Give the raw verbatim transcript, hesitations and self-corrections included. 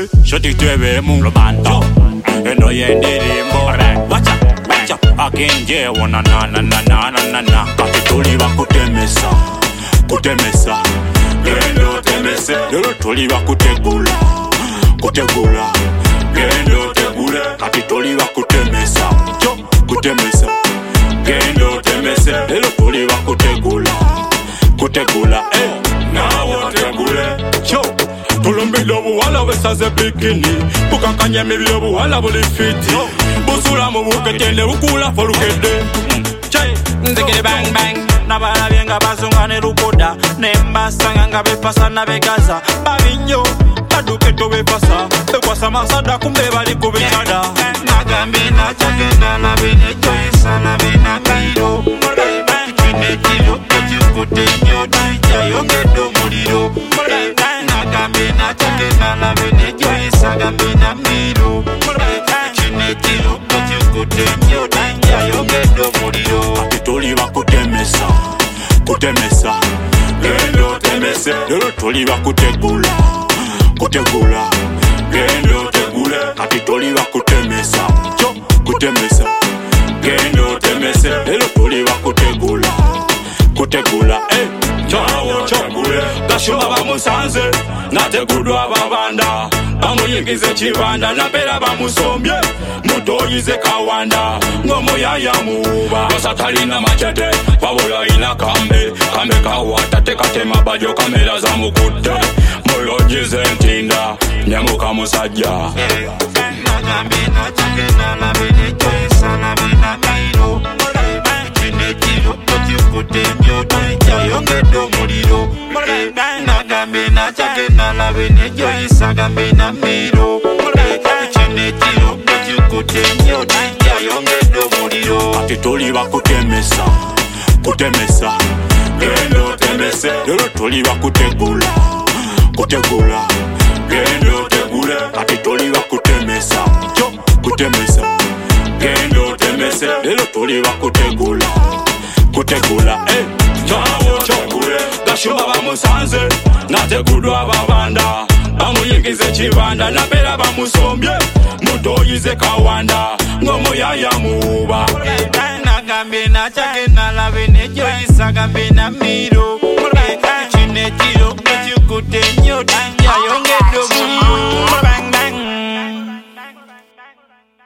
Hey, shoti twebe mu Robando eno yendirimbo wacha wacha agenje wona na na na na na na kati tuli bakutemesa kutemesa gendo temese lero tuli bakutegula kutegula gendo tegule kati tuli bakutemesa cho kutemesa gendo temese lero tuli bakutegula kutegula eh nawo tegule cho Tulumbilo buwala besaze bikini Bukakanye mibilo buwala buli fiti Busula mu buketende bukula folukede Chay Nzikiri bang bang Nabala bienga basungane rukoda Nembasanga nga bepasa na begaza Babinyo Baduketo bepasa Bekwasa masada kumbe bali kubikada Nagambe na chakenda na bine choisa na bina kairo Chine kilo kachukute nyoda Chayogedo muliro Nagambe na chakenda na bine choisa na bina miro Chine kilo kachukute nyoda Chayogedo muliro Atitoli bakutemesa Kutemesa Gendo temese Lero toli bakutegula Kutegula Gendo tegule Atitoli bakutemesa Cho kutemesa Gendo temese Lero toli bakutegula Kutegula eh Chawo chagule Gashuma bamusanze Nategudwa babanda Bamuyingize chibanda Napera bamusombye Mutoyize kawanda Ngomo ya ya muba Basatali na machete Wabula ina kambe Kambe kawata tekate mabajo kamera za mukute Mulojize ntinda Nyamuka musajja Nagambe na chakena na bine choisa na bina kairo Chine kilo kachukute nyoda Chayogedo muliro Nagambe na chakena na bine choisa na bina miro Chine kilo kachukute nyoda Chayogedo muliro Atitoli bakutemesa Kutemesa Gendo temese Lero toli bakutegula Kutegula Gendo tegule Atitoli bakutemesa Cho kutemesa Gendo temese Lero toli bakutegula Kutegula eh Chawo chokule Gashuma bamusanze Nategudwa babanda Bamuyingize chibanda Napera bamusombye Mutoyize kawanda Ngomo ya ya muba Nagambe na chakena la bine choisa gambe na miro Chine chiro kachukute nyoda Chayogedo muliro